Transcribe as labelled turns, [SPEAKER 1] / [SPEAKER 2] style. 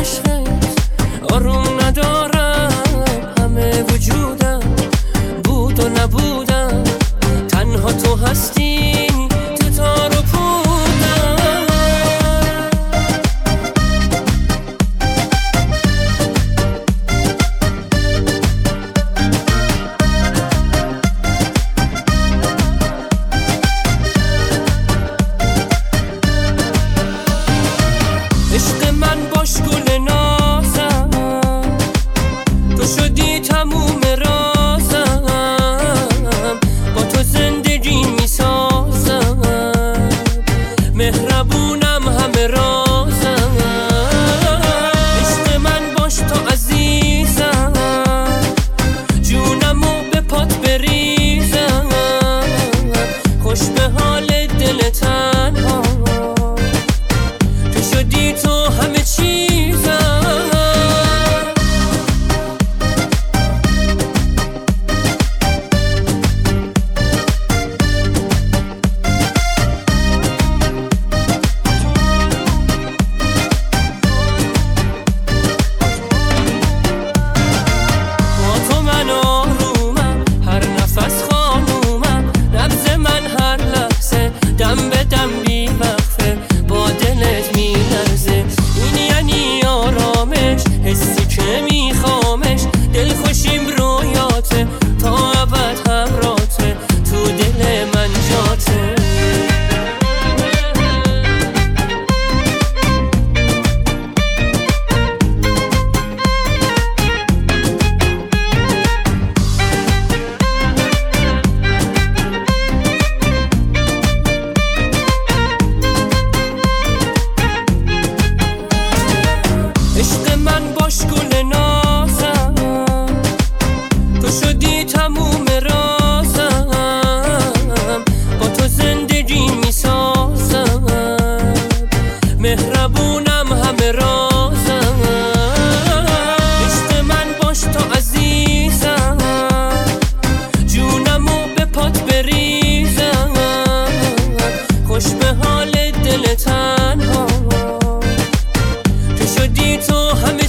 [SPEAKER 1] عشقت آروم ندارم، همه وجودم بود و نبودم، تنها تو هستی تو تار و پودم. عشق من باش گل نازم، تو شدی تموم رازم، با تو زندگی میسازم، مهربونم همه رازم. عشق من باش تو عزیزم، جونمو به پات بریزم، خوش به حال دل تنها، تو شدی تو همه چیزم. با تو من آرومم، هر نفس خانومم، نبض من هر لحظه دم به دم بی وقفه با دلت میلرزه. این یعنی آرامش، حسی که میخوامش، دلخوشیم رویاته تا ابد همراته، تو دل من جاته. عشق من باش گل نازم، تو شدی تموم رازم، با تو زندگی میسازم، مهربونم همه رازم. عشق من باش تو عزیزم، جونمو به پات بریزم، خوش به حال دل تنها، تو شدی تو همه